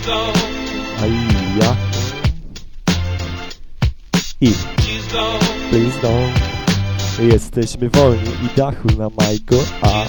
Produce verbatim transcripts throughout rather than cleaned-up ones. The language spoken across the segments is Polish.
A ja I Please don't. Jesteśmy wolni i dachu na majku, a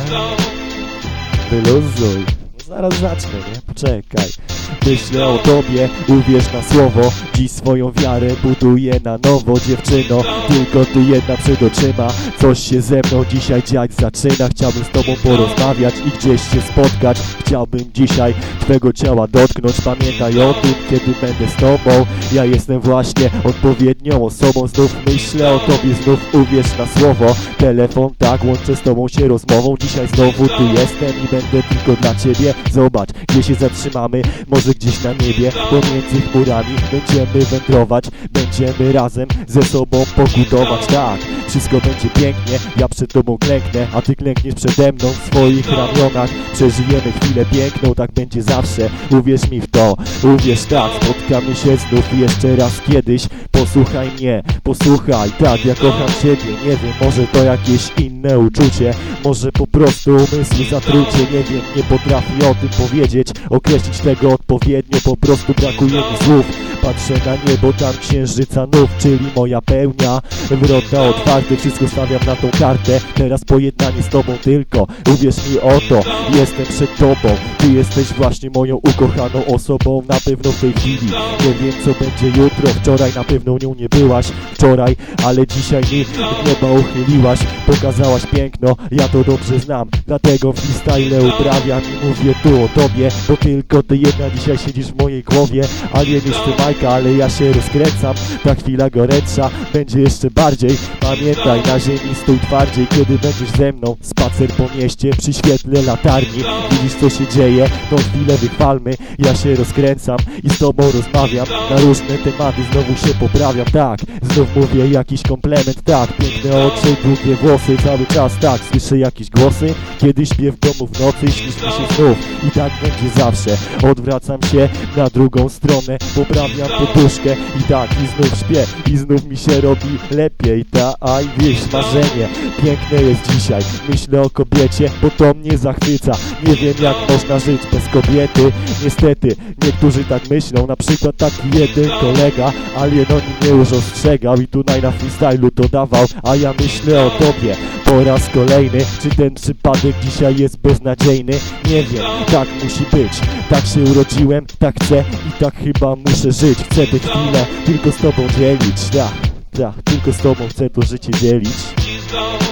wyluzuj. Zaraz zacznę, nie? Poczekaj. Myślę o tobie, uwierz na słowo. Dziś swoją wiarę buduję na nowo, dziewczyno. Tylko ty jedna przed oczyma. Coś się ze mną dzisiaj dziać zaczyna. Chciałbym z tobą porozmawiać i gdzieś się spotkać. Chciałbym dzisiaj twego ciała dotknąć. Pamiętaj o tym, kiedy będę z tobą. Ja jestem właśnie odpowiednią osobą. Znów myślę o tobie, znów uwierz na słowo. Telefon, tak, łączę z tobą się rozmową. Dzisiaj znowu tu jestem i będę tylko dla ciebie. Zobacz, gdzie się zatrzymamy, może gdzieś na niebie. Pomiędzy chmurami będziemy wędrować. Będziemy razem ze sobą pokutować. Tak, wszystko będzie pięknie. Ja przed tobą klęknę, a ty klękniesz przede mną w swoich ramionach. Przeżyjemy chwilę piękną, tak będzie zawsze. Uwierz mi w to, uwierz tak. Spotkamy się znów jeszcze raz kiedyś. Posłuchaj mnie, posłuchaj, tak, ja kocham ciebie. Nie wiem, może to jakieś inne uczucie. Może po prostu umysły zatrucie. Nie wiem, nie potrafię o tym powiedzieć. Określić tego odpowiednio, po prostu brakuje mi słów. Patrzę na niebo, tam księżyca nów, czyli moja pełnia. Wrota otwarte, wszystko stawiam na tą kartę. Teraz pojednanie z tobą tylko. Uwierz mi o to, jestem przed tobą. Ty jesteś właśnie moją ukochaną osobą. Na pewno w tej chwili nie wiem, co będzie jutro. Wczoraj na pewno nią nie byłaś. Wczoraj, ale dzisiaj mi nieba uchyliłaś. Pokazałaś piękno, ja to dobrze znam. Dlatego freestyle uprawiam i mówię tu o tobie. Bo tylko ty jedna dzisiaj siedzisz w mojej głowie. Alien już ty Majka, ale ja się rozkręcam. Ta chwila gorętsza będzie jeszcze bardziej. Pamiętaj, na ziemi stój twardziej. Kiedy będziesz ze mną, spacer po mieście przy świetle latarni. Widzisz, co się dzieje, tą chwilę wychwalmy. Ja się rozkręcam i z tobą rozmawiam. Na różne tematy znowu się poprawiam. Tak, znów mówię jakiś komplement. Tak, piękne oczy, długie włosy. Cały czas tak, słyszę jakieś głosy. Kiedy śpię w domu w nocy, śnisz mi się znów. I tak będzie zawsze. Odwracam się na drugą stronę. Poprawiam poduszkę i tak, i znów śpię. I znów mi się robi lepiej. Ta, a i wieś, marzenie piękne jest dzisiaj. Myślę o kobiecie, bo to mnie zachwyca. Nie wiem, jak można żyć bez kobiety. Niestety, niektórzy tak myślą. Na przykład taki jeden kolega, Alien o nim mnie już ostrzegał i tutaj na freestylu to dawał. A ja myślę o tobie po raz kolejny. Czy ten przypadek dzisiaj jest beznadziejny? Nie wiem, tak musi być. Tak się urodziłem, tak chcę i tak chyba muszę żyć. Chcę tę chwilę tylko z tobą dzielić. Tak, tak, tylko z tobą chcę to życie dzielić.